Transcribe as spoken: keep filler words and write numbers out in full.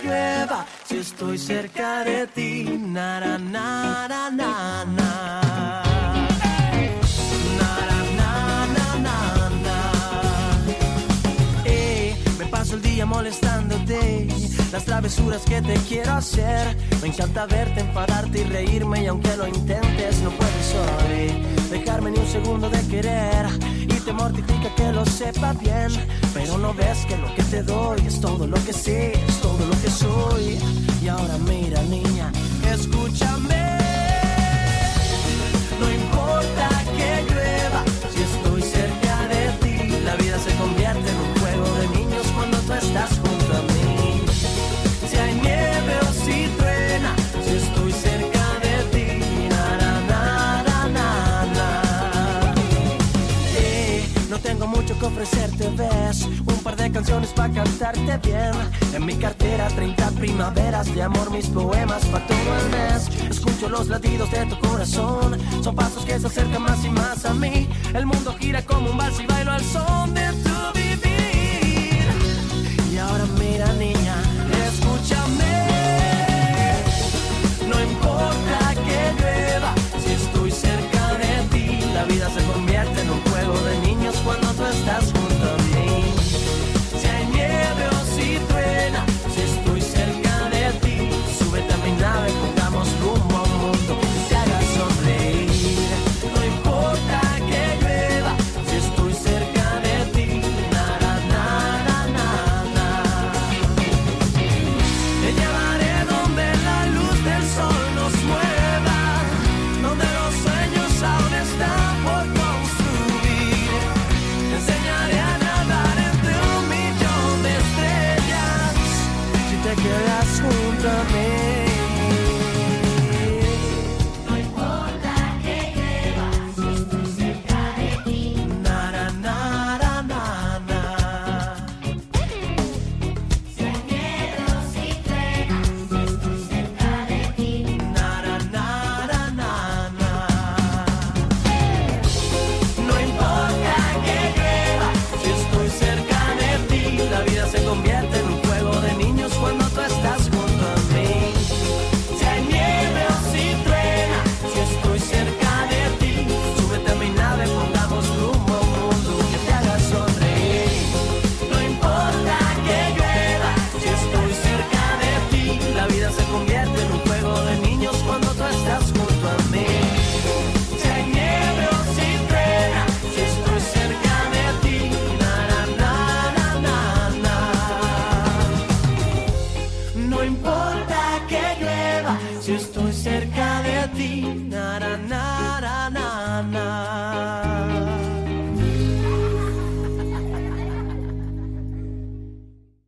llueva si estoy cerca de ti. Na, na, na, na, na, na. Paso el día molestándote, las travesuras que te quiero hacer. Me encanta verte, enfadarte y reírme, y aunque lo intentes no puedes hoy dejarme ni un segundo de querer. Y te mortifica que lo sepa bien, pero no ves que lo que te doy es todo lo que sé, es todo lo que soy. Y ahora mira, niña, escúchame. No importa que llueva si estoy cerca de ti. La vida se convierte en un juego de niños cuando tú estás junto a mí. Si hay nieve o si truena, si estoy cerca de ti. Na, na, na, na, na, na. Eh, no tengo mucho que ofrecerte, ves, un par de canciones para cantarte bien. En mi cartera treinta primaveras de amor, mis poemas para todo el mes. Escucho los latidos de tu corazón, son pasos que se acercan más y más a mí. El mundo gira como un vals y bailo al son de tu vivir. Y ahora mira, niña, escúchame. No importa que llueva si estoy cerca de ti. La vida se convierte en un juego de niños cuando tú estás junto a mí. Si hay nieve o si truena, si estoy cerca de ti. Súbete a mi nave, pongamos rumbo a un mundo que te haga sonreír. No importa que llueva si estoy cerca de ti. Na, na, na, na, na, na. Te llevaré donde la luz del sol nos mueva, donde los sueños aún están por construir. Te enseñaré a nadar entre un millón de estrellas si te quedas junto a mí. No importa que llueva si estoy cerca de ti. Na, na, na, na, na, na. Si hay nieve o si truena, si estoy cerca de ti. Na, na, na, na, na, na. No importa que llueva si estoy cerca de ti. La vida se convierte en un juego de niños cuando tú estás junto a mí. Si hay nieve o si truena, si estoy cerca de ti. Súbete a mi nave, pongamos rumbo a un mundo que te haga sonreír. No importa que llueva si estoy cerca de ti. La vida se convierte en un juego de niños cuando tú estás junto a mí. Si hay nieve o si truena, si estoy cerca de ti. Na, na, na, na, na, na. No importa que llueva si estoy cerca de ti. Na, na, na, na, na, na.